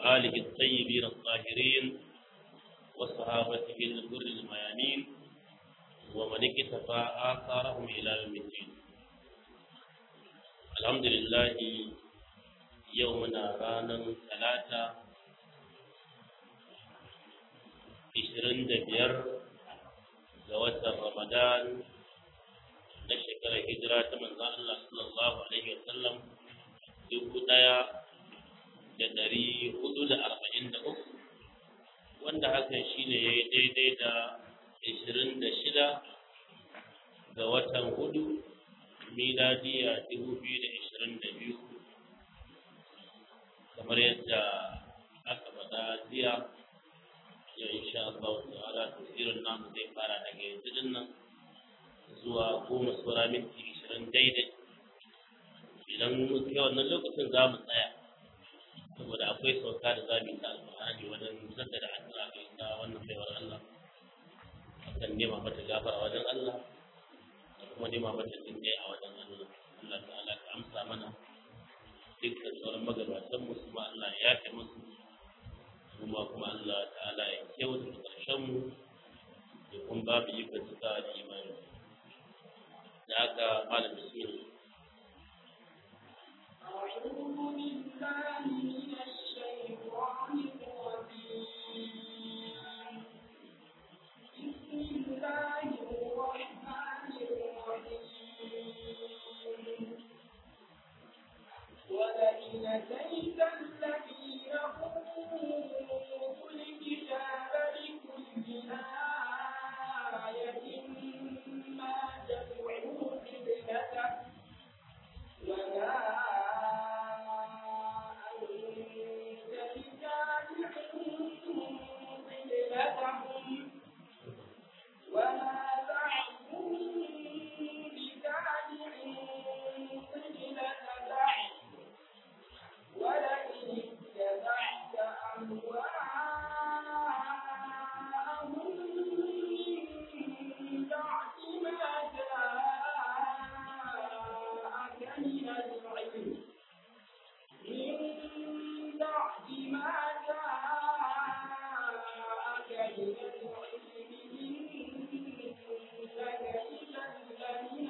وآله الطيبين الطاهرين وصحابته الغر الميامين ومن اكتفى آثارهم إلى يوم الدين. الحمد لله يومنا رانا ثلاثة 25 ga watan Ramadan na shekarar hijira ta manzon Allah sallallahu alaihi wasallam 1443 wanda hakan shine yayi daidai da 26 ga watan hudu miladiya 2022 kamar yadda aka faɗa jiya. Yau insha Allah ta'ala tafsirin namu zai fara daga yanzu dinnan zuwa 10:20 daidai. Idan mun kai wannan lokacin za mu tsaya saboda akwai sauka da zamu yi ta alƙur'ani wajen zanta da addu'a ga ita wannan baiwar Allah akan nema mata gafara wajen Allah da kuma nema mata jinkai a wajen Allah. Allah ta'ala ka amsa mana dukkan sauran magabatan mu kuma Allah ya yafe musu kuma Allah ta'ala ya kyauta ƙarshen mu da kuma babu ikon cika da imani. Da haka malam bismillah. أعوذ بالله من الشيطان الرجيم. بسم الله الرحمن الرحيم. ولئن أتيت الذين أوتوا الكتاب بكل آية ما تبعوا قبلتك وما أنت بتابع قبلتهم وما بعضهم بتابع قبلة بعض ولئن اتبعت أهواءهم من بعد ما جاءك من العلم إنك إذا لمن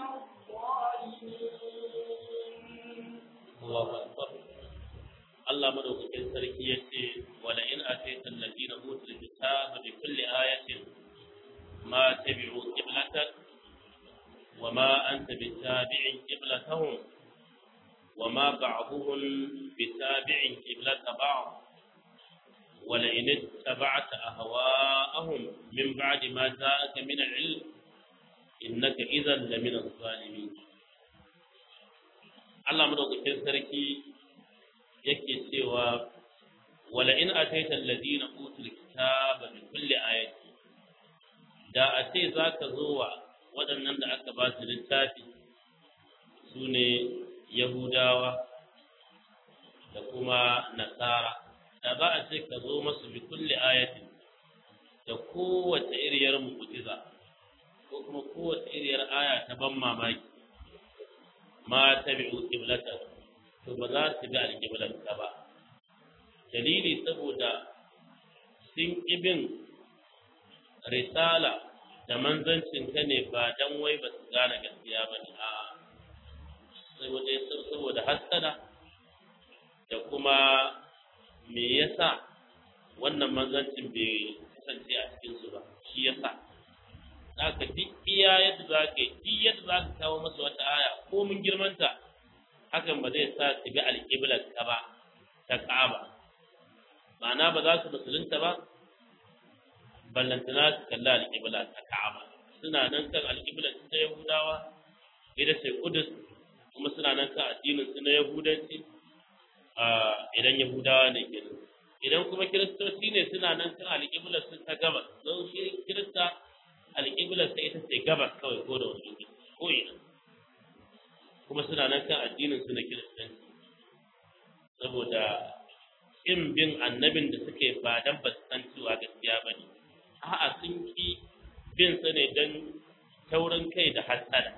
الظالمين. Allahu akbar. Allah madaukakin sarki yace wala in atayta alladhina utul kitaba bi kulli ayatin ma tabi'u qiblatak wa ma anta bittabi'in qiblatahum wa ma ba'dhuhum bittabi'in qiblata ba'd wa la in ittaba'ta ahwa'ahum min ba'di ma ja'aka min al-'ilm innaka idhan lamina adh-dhalimin. Allah madaukakin sarki yake cewa wala in ataita alladhina utul kitaba bi kulli ayati, da a ce zaka zo wa waɗannan da aka ba su littafi sune Yahudawa da kuma Nasara, da za a ce ka zo masu bi kulli ayati da kowace iriyar mu'jiza ko kuma kowace iriyar aya ta ban mamaki ma tabi'u qiblata, to ba za su bi alqiblan ka ba. Dalili saboda sun ibin risala da manzancin ka ne ba dan wai ba su gane gaskiya ba ne, a saboda hasada da kuma me yasa wannan manzancin bai kasance a cikin su ba, shi yasa zaka duk iya yadda zaka yi duk yadda zaka kawo masa wata aya ko mun girmanta, hakan ba zai sa su bi alƙiblar ka ba ta Ka'aba. Ma'ana ba za su musulunta ba ballantana su kalli alƙibla ta Ka'aba. Suna nan kan alƙiblar ta Yahudawa ita ce Kudus, kuma suna nan kan addinin su na Yahudanci idan Yahudawa ne kenan. Idan kuma Kiristoci ne suna nan kan alƙiblar su ta gabas, don shi Kirista alƙiblar ta ita ce gabas kawai ko da wani ko ina, kuma suna nan kan addinin su na Kiristanci saboda in bin annabin da suke ba dan ba su san cewa gaskiya ba ne, a'a sun ki bin sa ne dan taurin kai da hasada.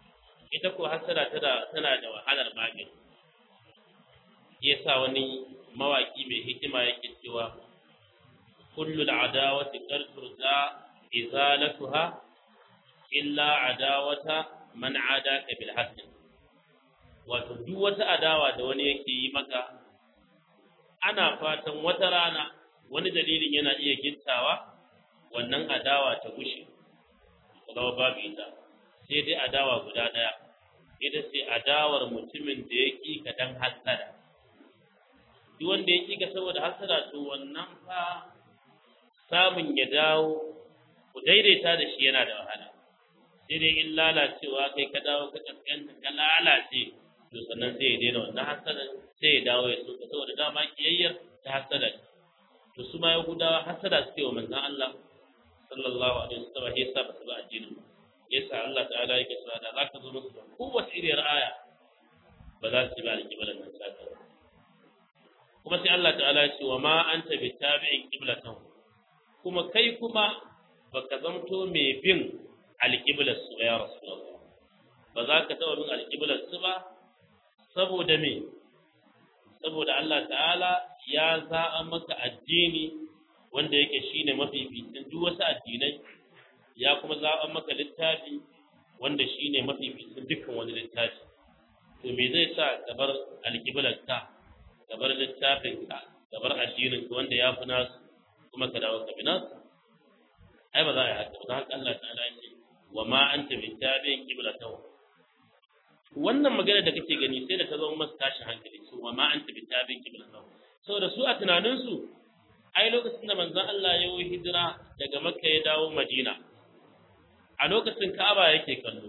Ita ko hasada tana da wahalar magani. Yasa wani mawaki mai hikima yake cewa kullu al'adawati qad turza izalatuha illa adawata man adaka bil hasd. Wato duk wata adawa da wani yake yi maka ana fatan wata rana wani dalilin yana iya gittawa wannan adawa ta gushe kuma babu ita, sai dai adawa guda daya, ita sai adawar mutumin da ya ƙi ka dan hasada. Duk wanda ya ƙi ka saboda hasada to wannan fa samun ya dawo ku daidaita da shi yana da wahala, sai dai in lalacewa kai ka dawo ka kaskanta ka lalace to sannan sai ya daina wannan hasada, sai ya dawo ya soka saboda dama kiyayyar ta hasada. To su ma Yahudawa hasada suke wa manzon Allah sallallahu alaihi wasallam, ya sa ba su ba addinin ba. Yasa Allah ta'ala yake cewa da zaka zo musu da kowace iriyar aya ba za su ba alƙiblan nan saka. Kuma sai Allah ta'ala ya ce wa ma anta bittabi'in qiblatan, kuma kai kuma baka zamto mai bin alƙiblar su ya Rasulullah, ba za ka taɓa bin alƙiblar su ba. Saboda me? Saboda Allah ta'ala ya za'a maka addini wanda yake shine mafificin duk wasu addinai, ya kuma za'a maka littafi wanda shine mafificin dukkan wani littafi. To me zai sa ka bar alƙiblarka, ka bar littafinka, ka bar addininka wanda ya fi nasu kuma ka dawo ka bi nasu? Ai ba za a yi haka ba. Haka Allah ta'ala ya ce wa ma anta bittabi'in qiblatahu. Wannan magana da kake gani sai da ta zama masu tashin hankali, su wa ma anta bittabi'in qiblatahu, saboda su a tunaninsu ai lokacin da manzon Allah ya yi hijira daga Makka ya dawo Madina, a lokacin Ka'aba yake kallo,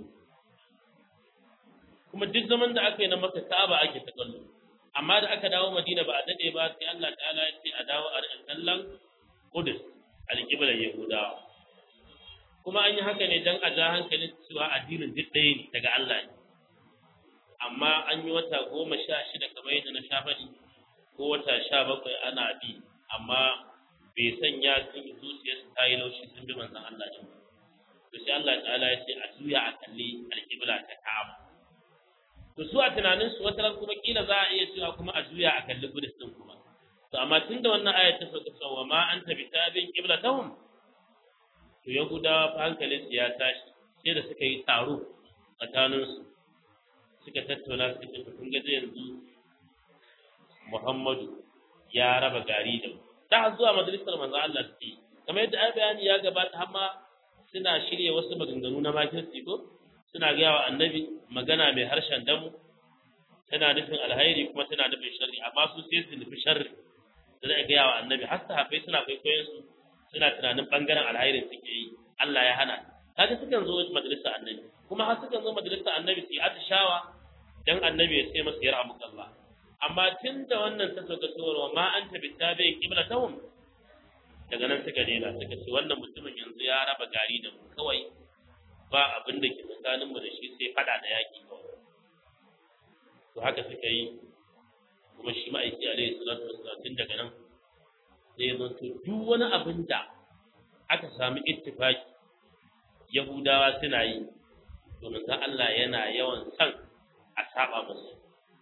kuma duk zaman da aka yi na Makka Ka'aba ake ta kallo. Amma da aka dawo Madina ba a dade ba sai Allah ta'ala ya ce a dawo a kallon Qudus, alƙiblar Yahudawa. Kuma an yi haka ne don a ja hankalin cewa addinin duk ɗaya ne daga Allah ne. Amma an yi wata 16 kamar yadda na sha faɗi, ko wata 17 ana bi, amma bai sanya sun yi zuciyarsu ta yi laushi sun bi manzon Allah ne. To sai Allah ta'ala ya ce a juya a kalli alƙibla ta Ka'aba. To su a tunaninsu wata ran kuma kila za a iya cewa kuma a juya a kalli Qudus din kuma. To amma tunda wannan ayat ta sauka cewa ma anta bitabin qiblatahum, to Yahudawa fa hankalinsu ya tashi, sai da suka yi taro tsakaninsu, suka tattauna suka ce kun ga yanzu Muhammadu ya raba gari da mu. Da zuwa majalisar manzo Allah suke, kamar yadda ai bayani ya gabata, har ma suna shirye wasu maganganu na makirci ko suna gaya wa annabi magana mai harshen damu, tana nufin alhairi kuma tana nufin sharri, amma su sai su nufi sharri da zai gaya wa annabi. Har sahabbai suna kwaikwayon su, suna tunanin bangaren alhairin suke yi, Allah ya hana. Kaga sukan zo majalisar annabi, kuma har sukan zo majalisar annabi su yi atishawa dan annabi ya ce masa yarhamukallah. Amma tun da wannan ta sauka cewa ma anta bittabi'in qiblatahum, daga nan suka daina, suka ce wannan mutumin yanzu ya raba gari da mu, kawai ba abin da ke tsakanin mu da shi sai fada da yaki kawai. To haka suka yi, kuma shi ma'aiki alaihi salatu wassalam tun daga nan sai ya zanto duk wani abin da aka sami ittifaki Yahudawa suna yi, to manzon Allah yana yawan san a saba musu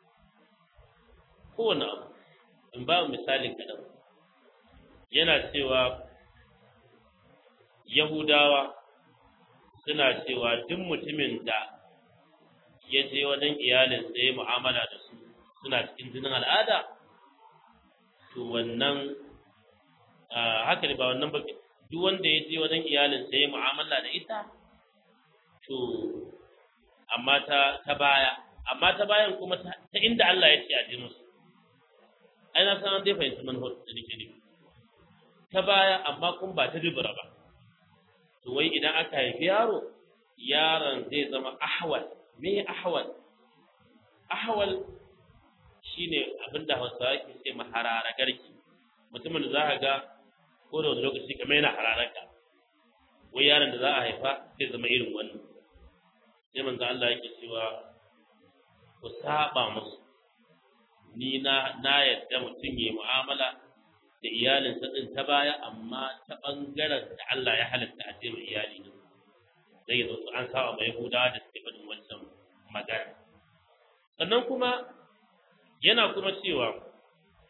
kowane abu. In ba misalin kaɗan, yana cewa Yahudawa suna cewa duk mutumin da ya je wajen iyalinsa ya mu'amala da su suna cikin jinin al'ada, to wannan haka ne ba wannan ba, duk wanda ya je wajen iyalinsa ya mu'amala da ita, to amma ta bayan kuma ta inda Allah ya ce a ji musu. Ai na san dai fahimci manhaj da nake nufi. Ta baya amma kun ba ta dubura ba. To wai idan aka haifi yaro, yaron zai zama ahwal. Me ahwal? Ahwal shine abinda Hausawa ke ce maharara garki. Mutumin da za ka ga ko da wani lokaci kamar yana hararaka. Wai yaron da za a haifa zai zama irin wannan. Sai manzo Allah yake cewa ku saba musu. Ni na yadda mutum ya mu'amala da iyalinsa din ta baya, amma ta bangaren da Allah ya halatta a ce mai iyali ne zai zo an saba mai Yahudawa da suke faɗin wancan magana. Sannan kuma yana kuma cewa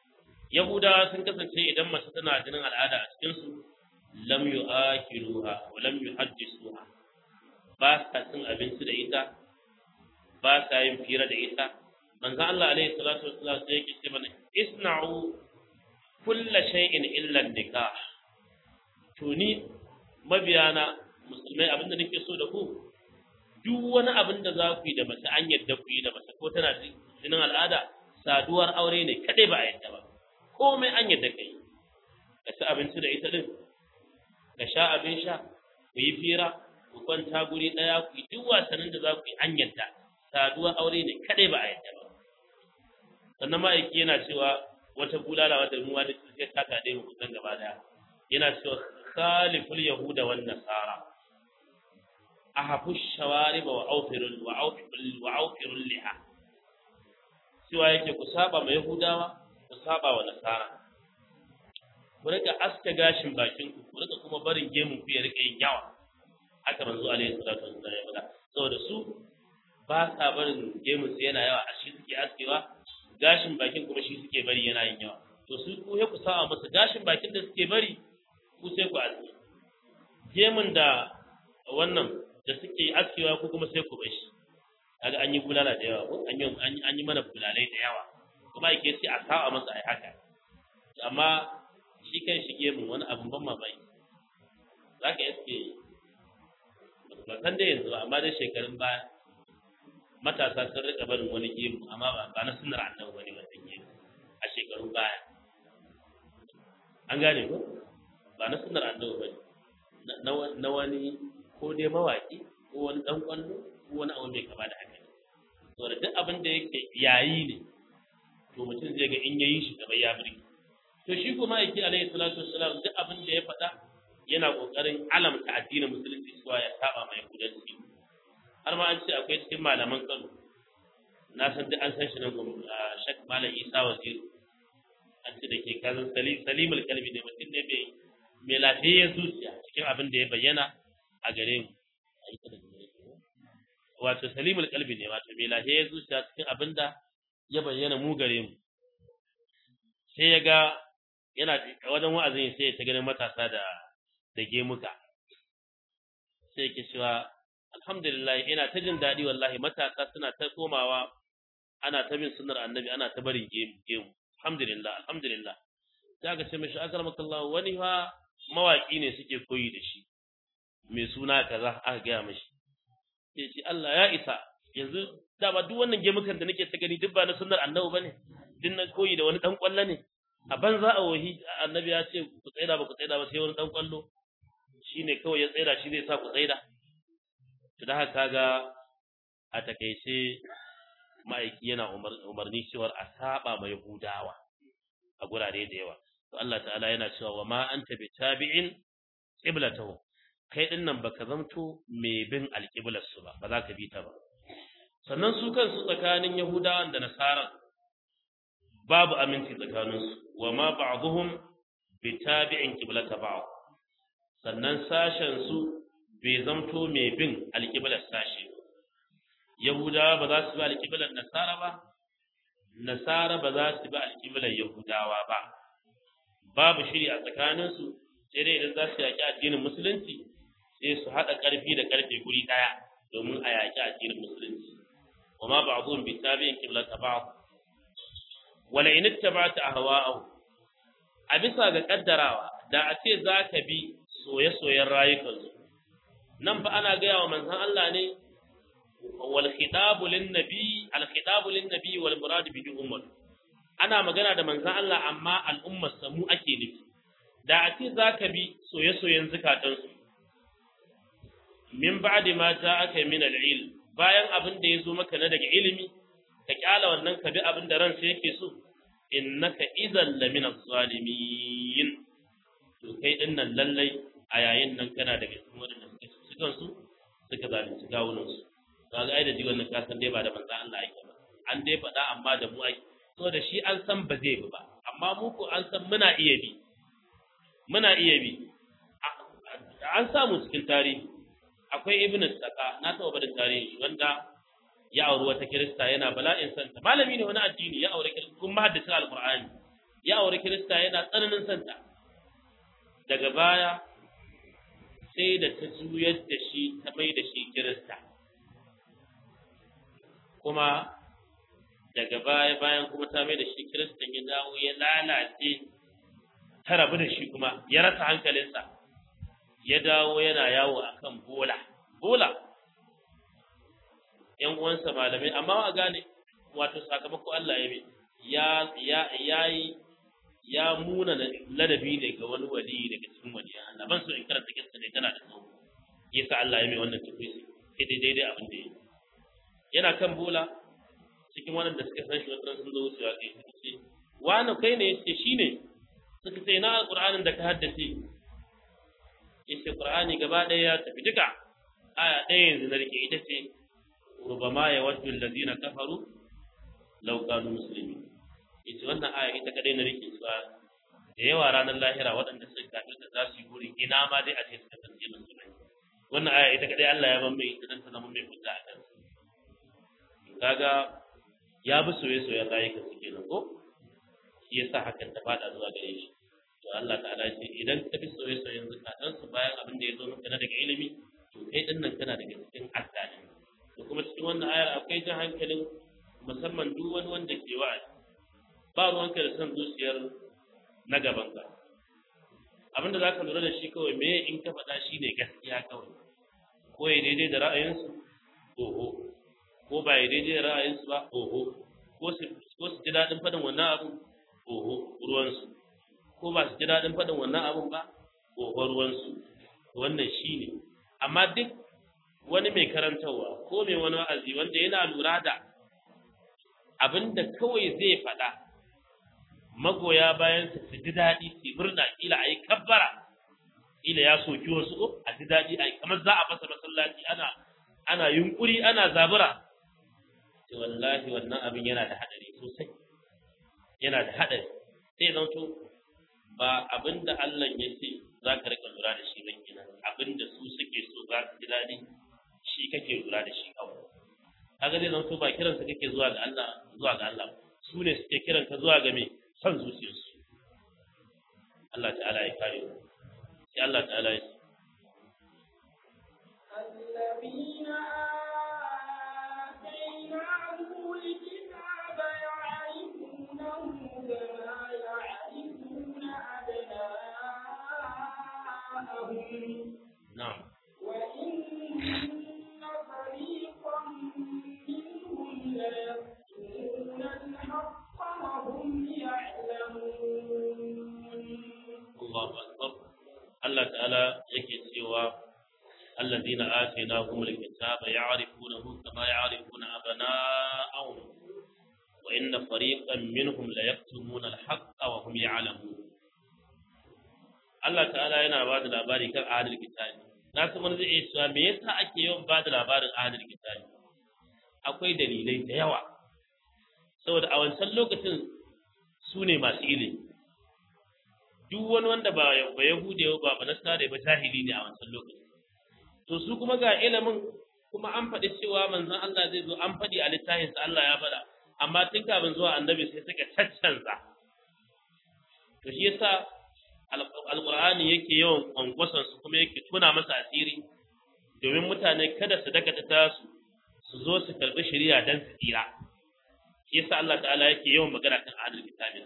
yahudawa sun kasance idan mace tana jinin al'ada a cikin su lam yu'akiluha wa lam yuhaddisuha, ba sa cin abinci da ita, ba sa yin fira da ita. manzo Allah alaihi salatu wassalam sai yake ce mana isna'u kulla shay'in illa nikah. To ni mabiyana musulmai abinda nake so da ku, duk wani abin da za ku yi da mace an yadda ku yi da mace ko tana jinin al'ada, saduwar aure ne kadai ba a yadda ba, komai an yadda kai, ka ci abinci da ita din, ka sha abin sha, ku yi fira, ku kwanta guri daya, ku yi duk wasannin da za ku yi an yadda, saduwar aure ne kadai ba a yadda ba. Sannan ma'aiki yana cewa wata bulala wadda mu wani sai ta kade mu kusan gaba daya, yana cewa khaliful yahuda wan nasara ahafu shawarib wa awfirul liha. Cewa yake ku saba ma yahudawa, ku saba wa nasara, ku rika aska gashin bakin ku rika kuma barin gemun ku ya rika yin yawa. Haka manzo alaihi salatu wassalam ya faɗa, saboda su ba sa barin gemun su yana yawa, a shi suke askewa, gashin bakin kuma shi suke bari yana yin yawa. To su ku ku saba masa, gashin bakin da suke bari ku sai ku aske, gemun da wannan da suke askewa ku kuma sai ku bar shi. Kaga an yi bulala da yawa ko an yi mana bulalai da yawa, kuma yake sai a saba masa ai haka. Amma shi kan shi gemun wani abun ban mamaki, zaka iske ba san dai yanzu ba, amma dai shekarun baya matasa sun rika barin wani gemu, amma ba na sunnar annabi bane wannan gemu a shekarun baya. An gane ko ba na sunnar annabi bane, na wani ko dai mawaki ko wani dan kwallo ko wani abu mai kama da haka. To da duk abin da yake yayi ne, to mutum zai ga in yayi shi gaba ya burge. To shi kuma yake alaihi salatu wassalam duk abin da ya faɗa yana kokarin alamta addinin musulunci cewa ya saba mai yahudanci. Har ma an ce akwai cikin malaman Kano, na san duk an san shi nan Sheikh Malam Isa Waziri, an ce da ke kazan salimul kalbi ne, mutum ne mai lafiyar zuciya cikin abin da ya bayyana a gare mu. Wato salimul kalbi ne, wato mai lafiyar zuciya cikin abin da ya bayyana mu gare mu. Sai ya ga yana wajen wa'azin sai ya ta ganin matasa da gemuka, sai yake cewa alhamdulillah ina ta jin daɗi wallahi, matasa suna ta komawa ana ta bin sunnar annabi, ana ta barin gemu. Alhamdulillah. Sai aka ce mishi akramakallah, wani fa mawaki ne suke koyi da shi mai suna kaza, aka gaya mishi. Sai ce Allah ya isa, yanzu dama duk wannan gemukan da nake ta gani duk ba na sunnar annabi bane, duk na koyi da wani dan kwallo ne. A banza a wahi annabi ya ce ku tsaida ba ku tsaida ba sai wani dan kwallo shine kawai ya tsaida, shi zai sa ku tsaida. To da haka ga a takeice ma'aiki yana umarni cewa a saba mai Yahudawa a gurare da yawa. To Allah ta'ala yana cewa wa ma anta bitabi'in qiblatahu, kai din nan baka zamto mai bin alqiblar su ba za ka bi ta ba. Sannan su kansu tsakanin Yahudawan da Nasara babu aminci tsakanin su, wa ma ba'dhum bitabi'in qiblata ba'd. Sannan sashen su bai zamto mai bin alƙiblar sashi. Yahudawa ba za su bi alƙiblar Nasara ba, Nasara ba za su bi alƙiblar Yahudawa ba. Babu shiri a tsakaninsu, sai dai idan za su yaƙi addinin musulunci sai su haɗa ƙarfi da ƙarfe guri ɗaya domin a yaƙi addinin musulunci. Wa ma ba'dhum bi tabi'in qiblata ba'd. Wala in ittaba'ta ahwa'ahum, a bisa ga kaddarawa da a ce za ka bi soye-soyen rayukansu. Nan fa ana gaya wa manzon Allah ne wal khitabu lin nabi wal murad bihi ummah. Ana magana da manzon Allah amma al'ummar samu ake nufi. Da a ce zaka bi soye-soyen zakatansu min ba'di ma ja'aka min al-ilm, bayan abin da yazo maka na daga ilimi, ka kyala wannan ka bi abin da ransa yake so, innaka idan lamina zalimin. To kai dinnan lallai a yayin nan kana daga cikin wadanda suke kansu suka zalunci kawunansu. Kaga ai da ji wannan kasan dai ba da manzon Allah yake ba, an dai faɗa amma da mu ake, so da shi an san ba zai bi ba, amma mu ko an san muna iya bi. An samu cikin tarihi akwai Ibn Saka, na taɓa barin tarihi shi, wanda ya auri wata Kirista yana bala'in santa, malami ne wani addini, ya aure Kirista kuma haddasa Alqur'ani, ya aure kirista yana tsananin santa daga baya sai da ta juyar da shi ta mai da shi kirista kuma daga baya bayan kuma ta mai da shi kiristan ya dawo ya lalace ta rabu da shi kuma ya rasa hankalinsa ya dawo yana yawo akan bola yan uwansa malamai amma a gane wato sakamako Allah ya muna ladabi ne ga wani wali daga cikin waliyan Allah ban so in karanta kissa ne tana da tsawo yasa Allah ya mai wannan tafi sai daidai abin da yake yana kan bola cikin waɗanda suka san shi wata sun zo wucewa kai suka ce wani kai ne yace shine suka ce na alqur'anin da ka haddace yace qur'ani gaba ɗaya ya tafi duka aya ɗaya yanzu na rike ita ce rubama ya waddu allazina kafaru law kanu muslimin yace wannan aya ita kadai na rike su da yawa ranar lahira waɗanda suka kafirta za su yi burin ina ma dai a ce suka kasance musulmai wannan aya ita kadai Allah ya ban mai ita dan ta zama mai hujja a kan kaga ya bi soye-soyen rayuka su kenan ko shi yasa hakan ta fada zuwa gare shi to Allah ta'ala ya ce idan ka bi soye-soyen zakatan su bayan abin da ya zo maka na daga ilimi to kai din nan kana daga cikin addani to kuma cikin wannan ayar akwai jan hankalin musamman duk wani wanda ke wa'azi ba ruwanka da son zuciyar na gaban ka abin da zaka lura da shi kawai me in ka faɗa shine gaskiya kawai ko ya daidai da ra'ayinsu oho ko ba ya daidai da ra'ayinsu ba oho ko su ji daɗin faɗin wannan abin oho ruwansu ko ba su ji daɗin faɗin wannan abin ba oho ruwansu wannan shi ne amma duk wani mai karantarwa ko mai wani wa'azi wanda yana lura da abin da kawai zai faɗa magoya bayan su ji daɗi su murna kila a yi kabbara kila ya soki wasu ko a ji daɗi a yi kamar za a fasa masallaci ana yunkuri ana zabura to wallahi wannan abin yana da hadari sosai yana da hadari sai zan to ba abinda Allah ya ce za ka rika lura da shi ban kina abinda su suke so za su ji dadi shi kake lura da shi kawai kaga dai zan to ba kiransa kake zuwa ga Allah su ne suke kiran ka zuwa ga me son zuciyarsu Allah ta'ala ya kare mu sai Allah ta'ala ya الذين آتيناهم الكتاب يعرفونه كما يعرفون أبناءهم na'am وإن فريقا منهم ليكتمون الحق وهم يعلمون Allahu akbar Allah ta'ala yake cewa الذين آتيناهم الكتاب يعرفونه كما يعرفون أبناءهم وإن فريقا منهم ليكتمون الحق وهم يعلمون Allah ta'ala yana ba da labari kan ahlul kitabi na san wani zai iya cewa me yasa ake yawan ba da labarin ahlul kitabi akwai dalilai da yawa saboda a wancan lokacin su ne masu ilimi duk wani wanda ba yahude ba nasara ba jahili ne a wancan lokacin to su kuma ga ilimin kuma an faɗi cewa manzon Allah zai zo an faɗi a littafinsa Allah ya faɗa amma tun kafin zuwa annabi sai suka caccanza to shi yasa alqur'ani yake yawan kwankwason su kuma yake tuna masa asiri domin mutane kada su dakata ta su zo su karɓi shari'a dan su tsira shi yasa Allah ta'ala yake yawan magana kan ahlul kitabi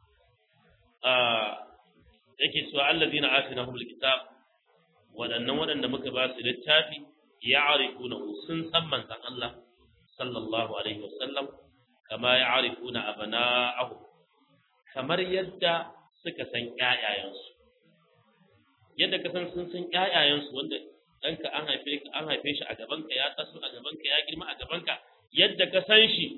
yake cewa allazina atinahumul kitab waɗanda muka ba su littafi ya arifuna sun san manzon Allah sallallahu alaihi wasallam kama ya arifuna abana'ahu kamar yadda suka san ƴaƴayensu yadda ka san sun san ƴaƴayensu wanda ɗanka an haife shi a gabanka ya taso a gabanka ya girma a gabanka yadda ka san shi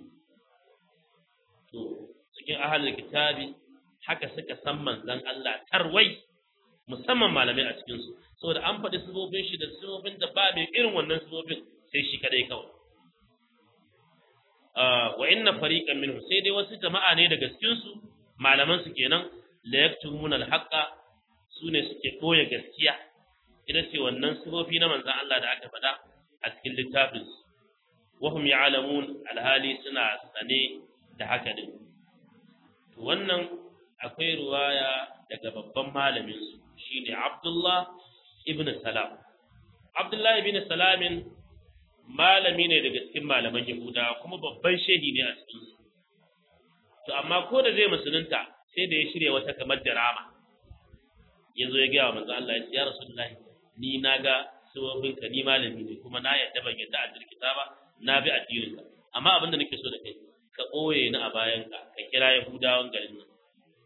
to cikin ahlul kitabi haka suka san manzon Allah tarwai musamman malamai a cikin su saboda an faɗi sifofin shi da sifofin da ba mai irin wannan sifofin sai shi kadai kawai wa inna fariqan minhum sai dai wasu jama'a ne daga cikin su malaman su kenan la yaktumuna al-haqqa sune suke boye gaskiya ita ce wannan sifofi na manzon Allah da aka faɗa a cikin littafin su wa hum ya'lamun alhali suna sane da haka din wannan akwai ruwaya daga babban malamin su shine Abdullah ibn Salam. Abdullah ibn Salamin malami ne daga cikin malaman Yahuda kuma babban shehi ne a cikin su. To amma ko da zai musulunta sai da ya shirya wata kamar drama. Yazo ya ga manzo Allah ya Rasulullahi ni naga sababinka ni malami ne kuma na yadda ban yadda a jirkita ba na bi addininka amma abin da nake so da kai ka ɓoye ni a bayanka ka kira Yahudawan garin nan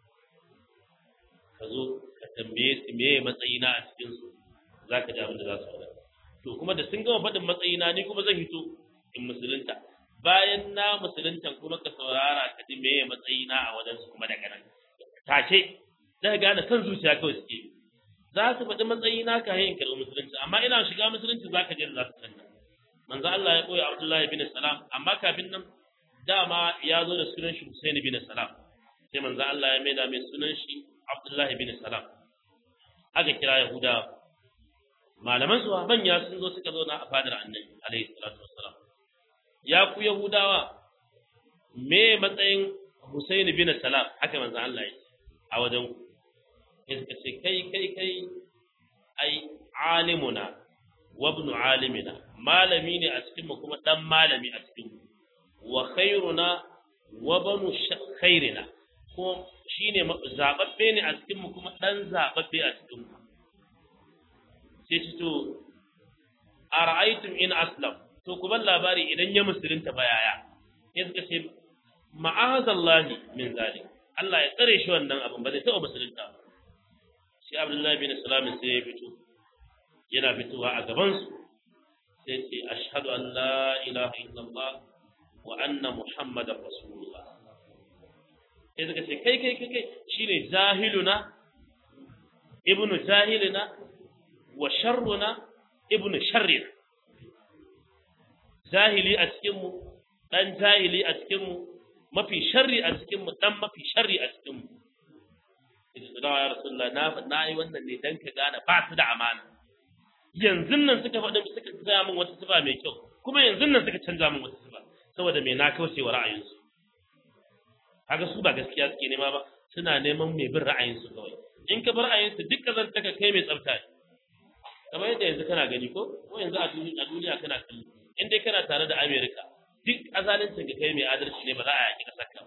ka zo ka tambaye su meye matsayina a cikin su zaka ji abin da za su faɗa to kuma da sun gama faɗin matsayina ni kuma zan hito in musulunta bayan na musuluntan kuma ka saurara ka ji meye matsayina a wajen su kuma daga nan take zaka gane san zuciya kawai suke za su faɗi matsayina ka yin karɓar musulunci amma ina shiga musulunci zaka je da za su canza manzo Allah ya koyi Abdullahi bin Salam amma kafin nan dama ya zo da sunan shi Hussein bin Salam sai manzo Allah ya maida mai sunan shi Abdullahi bin Salam aka kira Yahuda malaman su manya sun zo suka zo na a fadar Annabi alaihi salatu wassalam ya ku Yahudawa me matsayin Hussein bin Salam haka manzo Allah ya ce a wajen ku sai suka ce kai ai alimuna wa ibn alimina malami ne a cikin mu kuma dan malami a cikin mu wa khairuna wa banu khairina ko shine zababbe ne a cikin mu kuma dan zababbe a cikin mu sai ce to ara'aytum in aslam to ku ban labari idan ya musulunta bayaya sai suka ce ma'azallahi min zalik Allah ya tsare shi wannan abin ba zai taɓa musulunta ba sai Abdullahi bin Salam sai ya fito yana fitowa a gaban su sai ce ashhadu an la ilaha illallah wa anna muhammadar rasulullah sai suka ce kai shine jahiluna ibnu jahilina wa sharruna ibnu sharrina jahili a cikin mu dan jahili a cikin mu mafi sharri a cikin mu dan mafi sharri a cikin mu sai ya rasulullah na yi wannan ne dan ka gane ba su da amana yanzu nan suka faɗi suka gaya min wata sifa mai kyau kuma yanzu nan suka canza min wata sifa saboda me na kauce wa ra'ayinsu kaga su ba gaskiya suke nema ba suna neman mai bin ra'ayinsu kawai in ka bar ra'ayinsu duk kazan taka kai mai tsafta ne kamar yadda yanzu kana gani ko yanzu a duniya kana kalli in dai kana tare da America duk azalincin ka kai mai adalci ne ba za a yaki kasar ka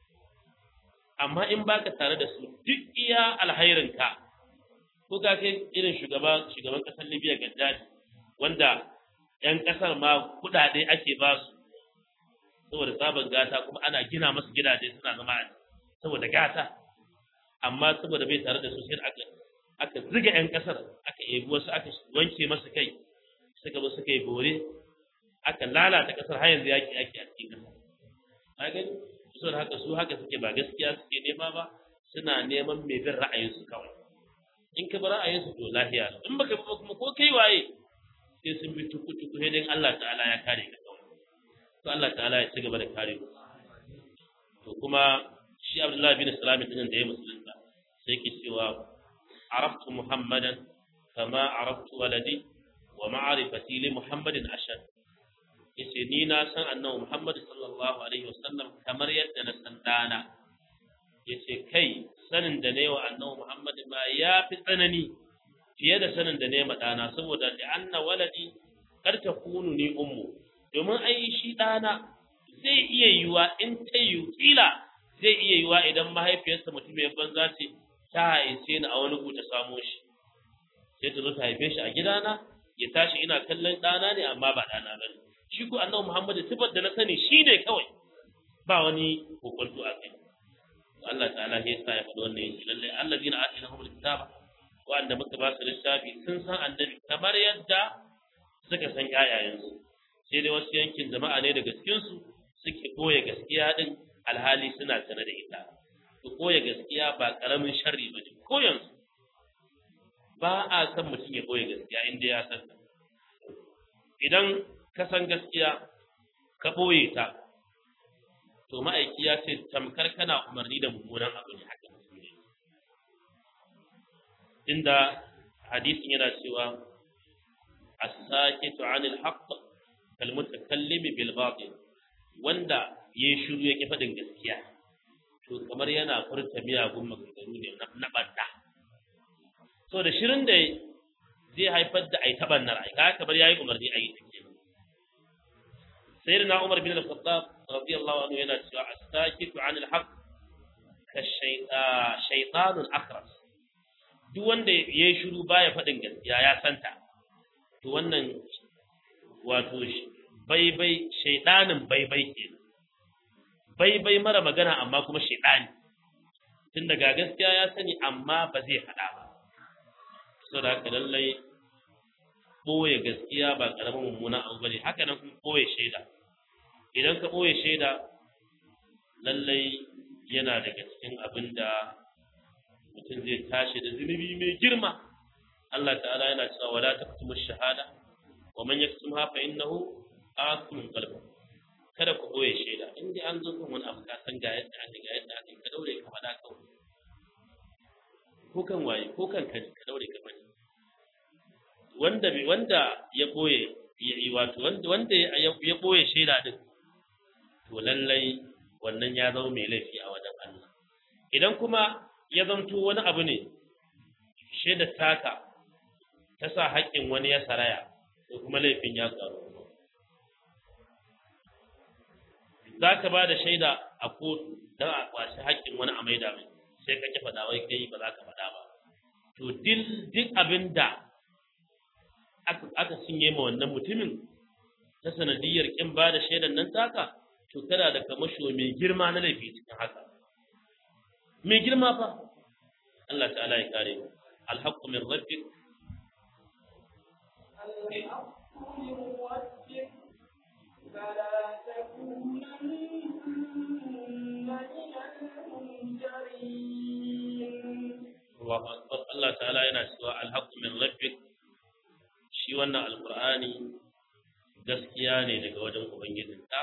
amma in baka tare da su duk iya alhairin ka ko ka kai irin shugaban kasar Libya Gaddafi wanda yan kasar ma kudade ake ba su saboda sabon gata kuma ana gina masu gidaje suna zama saboda gata amma saboda bai tare da su sai aka ziga yan kasar aka yebi wasu aka wanke masu kai suka zo suka yi bore aka lalata kasar har yanzu yaki ake a cikin kasar a gani saboda haka su haka suke ba gaskiya suke nema ba suna neman mai bin ra'ayinsu kawai in ka bi ra'ayinsu to lafiya in baka bi kuma ko kai waye sai sun bi tuku sai dai Allah ta'ala ya kare ka kawai to Allah ta'ala ya ci gaba da kare mu to kuma shi Abdullahi bin Salam din da ya musulunta sai ke cewa araftu Muhammadan kama araftu waladi wa ma'rifati li Muhammadin ashad yace ni na san annabi Muhammad sallallahu alaihi wasallam kamar yadda na san dana yace kai sanin da ne wa annabi Muhammad ma ya fi tsanani fiye da sanin da ne ma dana saboda da anna waladi kar ta kunu ni ummu domin ai shi dana zai iya yiwa in ta yi kila zai iya yiwa idan mahaifiyarsa mutum ya banza ce ta haice ni a wani gu ta samo shi sai ta zo ta haife shi a gidana ya tashi ina kallon dana ne amma ba dana bane shi ko annabi Muhammad sifar da na sani shine kawai ba wani kokonto a kai Allah ta'ala ya sa ya faɗi wannan yace lalle allazina atinahumul kitaba wanda muka ba su littafi sun san annabi kamar yadda suka san yayayensu sai dai wasu yankin jama'a ne daga cikin su suke koya gaskiya din alhali suna tare da ita to koya gaskiya ba karamin sharri bane ko yanzu ba a san mutum ya koya gaskiya inda ya san idan ka san gaskiya ka ɓoye ta to ma'aiki ya ce tamkar kana umarni da mummunan abu ne haka musulmi inda hadisin yana cewa as-sakitu 'anil haqq kal mutakallimi bil batil wanda yayi shiru yake fadin gaskiya to kamar yana furta miyagun maganganu ne na ɓanna. So da shirin da zai haifar da ai tabannar ai ka kamar yayi umarni ai take. Sayyidina Umar bin Al-Khattab radiyallahu anhu yana cewa as-sakitu 'anil haqq ka shaytanun akhras. Duk wanda yayi shiru baya faɗin gaskiya ya santa, to wannan wato baibai shaydanin baibai kenan. Baibai mara magana amma kuma shaydani. Tun daga gaskiya ya sani amma ba zai faɗa ba. Saboda haka lallai ɓoye gaskiya ba ƙaramin mummuna abu bane, haka nan kuma ɓoye shaida. Idan ka ɓoye shaida lallai yana daga cikin abin da mutum zai tashi da zunubi mai girma. Allah ta'ala yana cewa wala taqtumu shahada wa man yaktumha fa innahu athmun qalbuhu. Kada ku ɓoye shaida, in dai an zo kan wani abu ka san ga yadda ake ka daure ka faɗa kawai. Ko kan waye ko kan ka daure ka faɗi. Wanda ya boye wato wanda ya boye shaida din, to lallai wannan ya zama mai laifi a wajen Allah. Idan kuma ya zanto wani abu ne shaidar taka ta sa haƙƙin wani ya saraya, to kuma laifin ya karu. Za ka ba da shaida a kotu don a kwashi haƙƙin wani a maida mai, sai ka ki faɗa wai kai ba za ka faɗa ba. To duk abin da aka cinye ma wannan mutumin ta sanadiyar kin ba da shaidan nan taka, to kana da kamasho mai girma na laifi cikin haka, mai girma fa. Allah ta'ala ya kare mu. Alhaqqu min rabbik Allahu akbar. Allah ta'ala yana cewa alhaqqu min rabbik, shi wannan alqur'ani gaskiya ne daga wajen ubangijinka,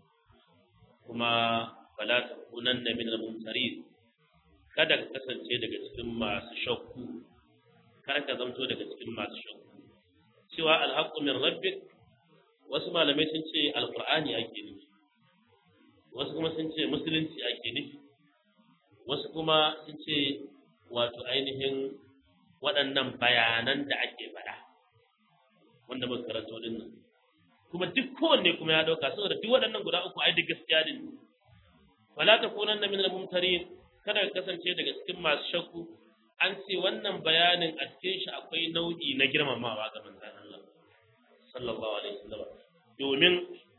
kuma fala takunanna min al-mumtarin, kada ka kasance daga cikin masu shakku, kada ka zamto daga cikin masu shakku. Cewa alhaqqu min rabbik, wasu malamai sun ce alqur'ani ake nufi, wasu kuma sun ce musulunci ake nufi, wasu kuma sun ce wato ainihin waɗannan bayanan da ake faɗa wanda muka karanto din nan, kuma duk kowanne kuma ya dauka, saboda duk waɗannan guda uku ai duk gaskiya din. Wala takunanna min al-mumtarin, kada ka kasance daga cikin masu shakku. An ce wannan bayanin a cikin shi akwai nau'i na girmamawa ga manzon Allah sallallahu alaihi wasallam, domin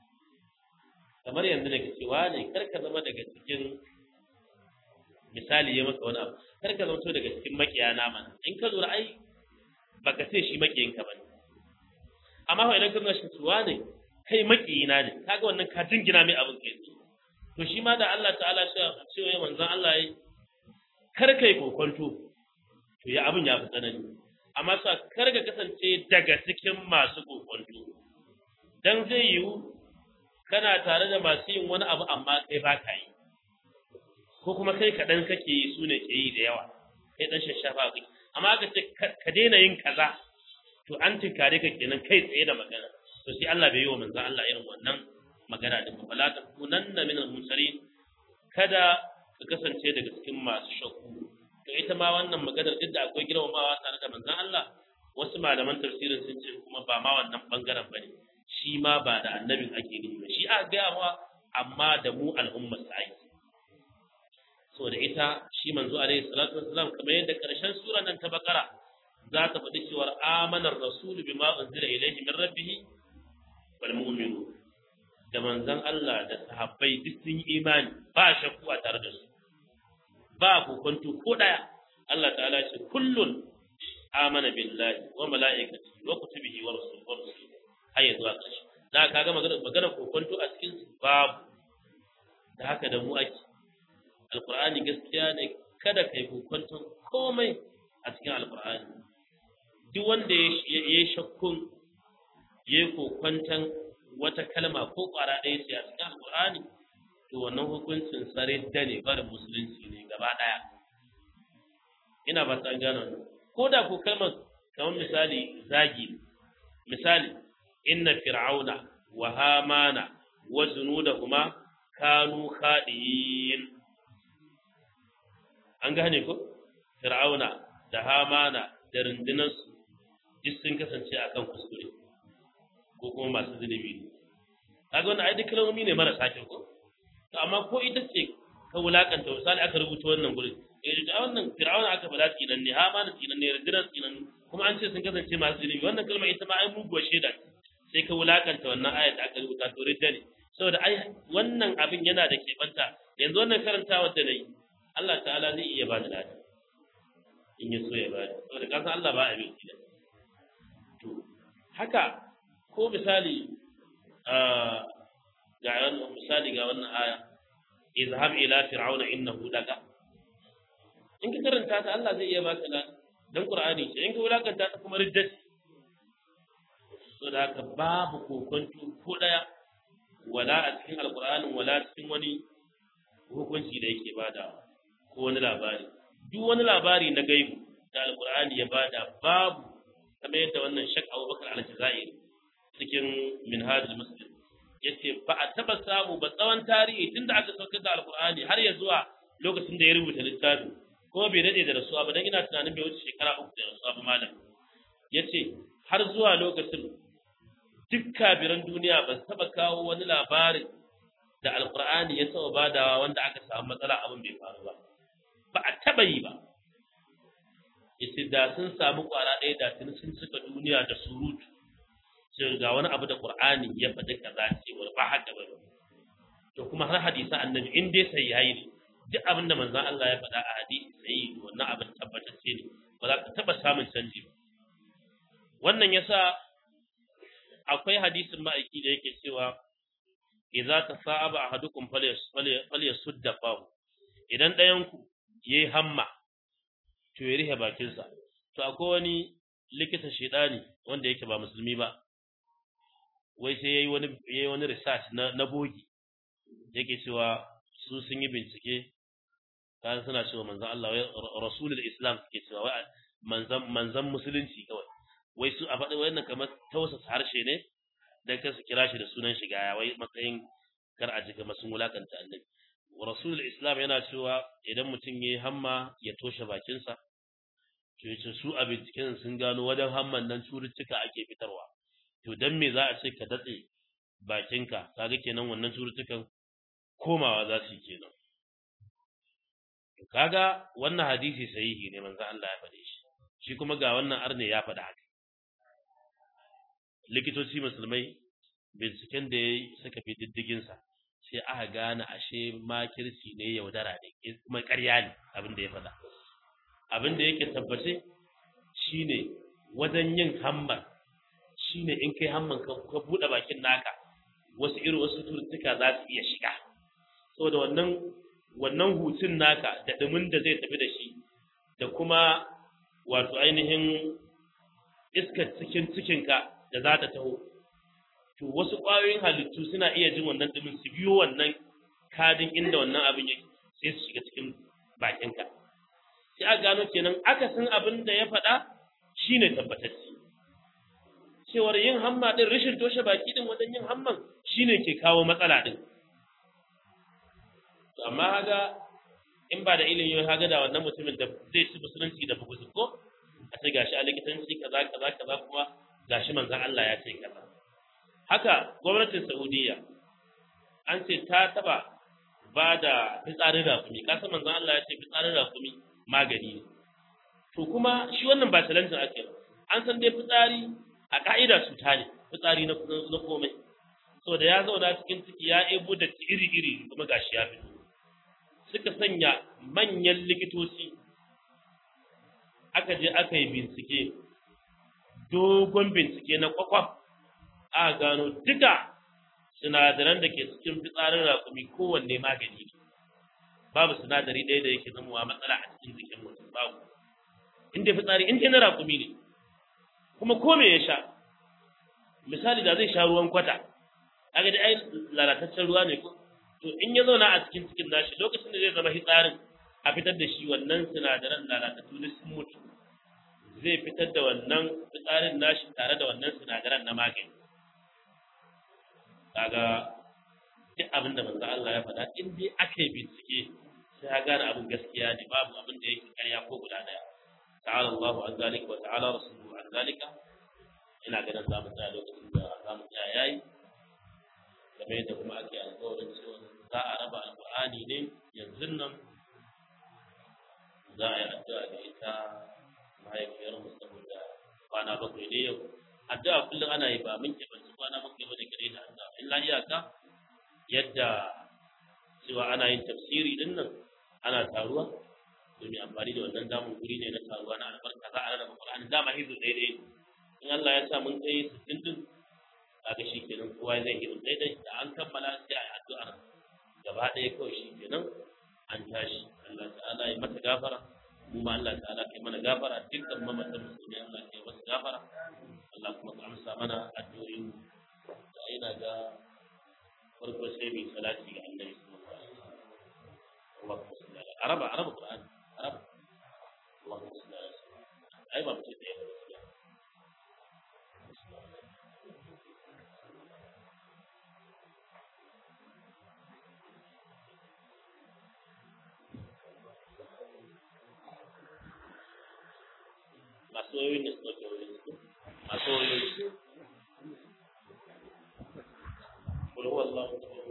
kamar yanzu da cewa ne kar ka zama daga cikin, misali ya maka wani abu, kar ka zama daga cikin makiyana mana. In ka lura ai baka ce shi makiyinka bane, amma fa idan ka nuna shi tuwa ne kai makiyina ne, kaga wannan ka jingina mai abin kai. To shi ma da Allah ta'ala cewa ya manzon Allah yi kar kai kokonto, to ya abin ya fi tsanani. Amma sa kar ka kasance daga cikin masu kokonto, dan zai yiwu kana tare da masu yin wani abu amma kai ba ka yi, ko kuma kai kaɗan kake yi su ne ke yi da yawa, kai ɗan shashafa kai. Amma aka ce ka daina yin kaza, to an tinkare ka kenan kai tsaye da magana. To sai Allah bai yi wa manzon Allah irin wannan magana din. Wala takunanna min al-mumtarin, kada ka kasance daga cikin masu shakku. To ita ma wannan maganar duk da akwai girmamawa tare da manzon Allah, wasu malaman tafsirin sun ce kuma ba ma wannan bangaren bane, shi ma ba da annabin ake nufi ba, shi a gaya ma amma da mu al'ummar sa ake. So da ita shi manzo alaihi salatu wassalam, kamar yadda karshen sura nan ta Bakara za ta faɗi cewa amanar rasulu bima unzila ilayhi min rabbih wal mu'minun, da manzon Allah da sahabbai duk sun yi imani, ba shakku a tare da su, ba kokonto ko daya. Allah ta'ala ce kullun amana billahi wa malaikatihi wa kutubihi wa rusulihi, har zuwa ƙarshe. Da kaga magana kokonto a cikin babu. Da haka da mu ake. Alqur'ani gaskiya ne, kada kai kokonton komai a cikin alqur'ani. Duk wanda ya shakkun ya kokonton wata kalma ko ƙwara ɗaya ce a cikin alqur'ani, to wannan hukuncin sare da ne, barin musulunci ne gaba ɗaya. Ina ba ta gano, ko da ko kalmar kamar misali zagi, misali inna fir'auna wa hamana wa junudahuma kanu khadiyin, an gane ko fir'auna da hamana da rundunarsu duk sun kasance akan kuskure ko kuma masu zunubi ne kaga wannan ai duk kalmomi ne marasa kyau ko to amma ko ita ce ka wulakanta misali aka rubuta wannan gurin da wannan fir'auna aka bada tsinan ne hamana tsinan ne rundunar tsinan kuma an ce sun kasance masu zunubi wannan kalma ita ma ai muguwar shaida sai ka wulakanta wannan ayat da aka rubuta to ridda ne saboda ai wannan abin yana da keɓanta yanzu wannan karantawar da nayi Allah ta'ala zai iya ba da lada in ya so ya ba saboda kasan Allah ba abin da to haka ko misali ga wannan misali ga wannan aya izhab ila fir'auna innahu daga in ka karanta ta Allah zai iya baka lada dan Qur'ani ce in ka wulakanta ta kuma ridda saboda haka babu kokonto ko daya wala a cikin alkur'anin wala cikin wani hukunci da yake bada ko wani labari duk wani labari na gaibu da alkur'ani ya bada babu kamar yadda wannan Sheikh Abubakar Al-Jazairi cikin Minhajul Muslim yace ba a taba samu ba tsawon tarihi tunda aka saukar da alkur'ani har ya zuwa lokacin da ya rubuta littafi ko bai dade da rasuwa ba dan ina tunanin bai wuce shekara 3 da rasuwa ba malam yace har zuwa lokacin duk kabiran duniya ba taba kawo wani labarin da alkur'ani ya taba badawa wanda aka samu matsala abin bai faru ba ba a taba yi ba yace da sun samu kwara ɗaya da sun suka duniya da surutu sai ga wani abu da qur'ani ya faɗi kaza ce ba haka ba to kuma har hadisi annabi in dai sai yayi ne duk abin da manzon Allah ya faɗa a hadisi sai wannan abin tabbatacce ne ba za ka taba samun canji ba wannan yasa akwai hadisin ma'aiki da yake cewa idza tasaba ahadukum falyasudda fahu idan ɗayan ku yayi hamma to ya rihe bakin sa to akwai wani likita shedani wanda yake ba musulmi ba wai sai yayi wani research na bogi yake cewa su sun yi bincike kan suna cewa manzon Allah wai rasulul islam suke cewa wai manzon musulunci kawai wai su a faɗi wannan kamar tausasa harshe ne dan kar su kira shi da sunan shiga wai matsayin kar a jika masun wulakanta annabi rasulul islam yana cewa idan mutum yayi hamma ya toshe bakinsa to yace su a binciken sun gano wajen hamman nan cututtuka ake fitarwa to dan me za a ce ka datse bakinka kaga kenan wannan cututtukan komawa za su yi kenan kaga wannan hadisi sahihi ne manzo Allah ya faɗe shi kuma ga wannan arne ya faɗa haka likitoci musulmai binciken da ya suka fi diddiginsa sai aka gane ashe makirci ne yaudara ne kuma ƙarya ne abin da ya faɗa abin da yake tabbace shine wajen yin hammar shine in kai hamman ka buɗe bakin naka wasu cututtuka za su iya shiga saboda wannan hutun naka da dumin da zai tafi da shi da kuma wato ainihin iskar cikinka da za ta taho to wasu ƙwayoyin halittu suna iya jin wannan dumin su biyo wannan kadin inda wannan abin yake sai su shiga cikin bakinka sai a gano kenan akasin abin da ya faɗa shine tabbatacce cewar yin hamma din rashin toshe baki din wajen yin hamman shine ke kawo matsala din to amma haga in ba da ilimi haga da wannan mutumin da zai ci musulunci da bugu ko a ce gashi a likitanci kaza kuma gashi manzon Allah ya ce kaza haka gwamnatin Saudiya an ce ta taba ba da fitsarin rakumi kasan manzon Allah ya ce fitsarin rakumi magani ne to kuma shi wannan ba talantin ake ba an san dai fitsari a ka'ida cuta ne fitsari na komai so da ya zauna cikin ciki ya ebo da iri kuma gashi ya fito suka sanya manyan likitoci aka je aka yi bincike dogon bincike na kwakwaf a gano duka sinadaran da ke cikin fitsarin rakumi kowanne magani ne babu sinadari ɗaya da yake zamowa matsala a cikin jikin mutum babu inda fitsari in na rakumi ne kuma ko me ya sha misali da zai sha ruwan kwata kaga dai ai lalataccen ruwa ne ko to in ya zauna a cikin cikin nashi lokacin da zai zama hitsarin a fitar da shi wannan sinadaran lalatattu da sun mutu zai fitar da wannan fitsarin nashi tare da wannan sinadaran na magani kaga duk abin da manzo Allah ya faɗa in dai aka yi bincike sai ya gane abin gaskiya ne babu abin da yake ƙarya ko guda ɗaya ta'ala Allahu an zalika wa ta'ala rasuluhu an zalika ina ganin za mu tsaya lokacin da za mu tsaya yayi game da kuma ake alƙawarin cewa za a raba alƙur'ani ne yanzu nan za a yi addu'a da ita mahaifiyar mu saboda kwana bakwai ne yau addu'a kullum ana yi ba mun ke ban kwana bakwai ba da gare da addu'a illa iyaka yadda cewa ana yin tafsiri din nan ana taruwa domin amfani da wannan damun guri ne na taruwa na albarka za a rarraba Qur'ani dama hizu daidai in Allah ya sa mun kai 60 din kaga shi kenan kowa zai hizu daidai da an kammala sai a yi addu'ar gaba ɗaya kawai shi kenan an tashi Allah ta'ala ya mata gafara mu ma Allah ta'ala kai mana gafara dukkan mamatan musulmi Allah ya masa gafara Allah kuma ka amsa mana addu'o'in da ina ga farko sai mai salati ga Annabi sallallahu alaihi wasallam Allahumma salli ala araba Qur'an araba Allahumma salli ala ai ba mutum da ya masu wayoyin da suka wayoyin su masu wayoyin su. Kulhu Allah